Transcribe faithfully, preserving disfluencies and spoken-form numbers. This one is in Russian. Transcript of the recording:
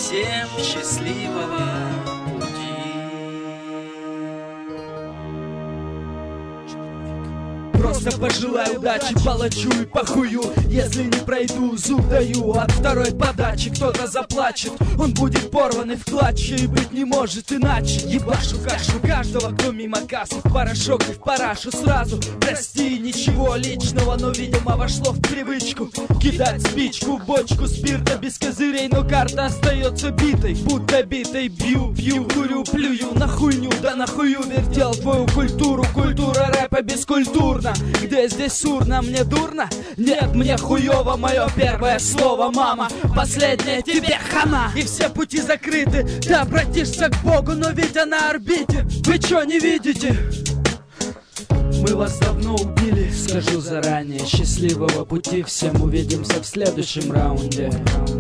всем счастливого пути. Просто пожелаю удачи палачу и похую. Если не пройду, зуб даю. От второй подачи кто-то заплачет. Он будет порван и в клатче, и быть не может иначе. Ебашу кашу каждого, кто мимо кассы. В порошок и в парашу сразу. Прости, ничего личного, но видимо вошло в привычку кидать спичку в бочку спирта без козырей. Но карта остается битой, будто битой. Бью, пью, курю, плюю на хуйню. Да на хую вертел твою культуру. Культура рэпа бескультурна. Где здесь урна? Мне дурно? Нет, мне хуёво. Мое первое слово, мама. Последнее тебе хана. И все пути закрыты. Ты обратишься к Богу, но ведь на орбите. Вы чё не видите? Мы вас давно убили. Скажу заранее, счастливого пути всем. Увидимся в следующем раунде.